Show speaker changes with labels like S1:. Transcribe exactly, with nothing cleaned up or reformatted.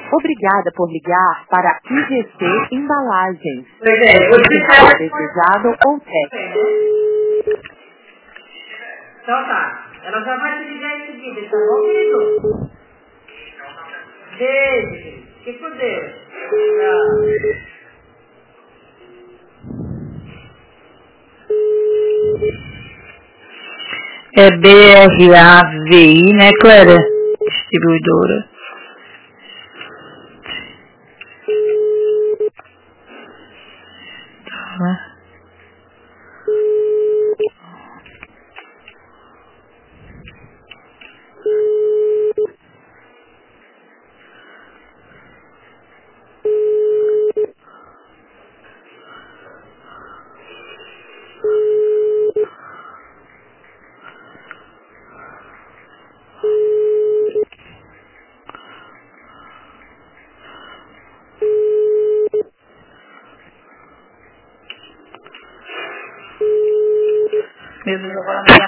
S1: Obrigada por ligar para I G C Embalagens.
S2: Pois é, vou explicar.
S1: Desejado ou técnico.
S2: Então tá. Ela já vai te ligar em seguida, tá bom, querido? Beijo, querido. Fique com Deus. Tchau. É B R A V I, né, Clara? Distribuidora. Tá. Meu Deus, agora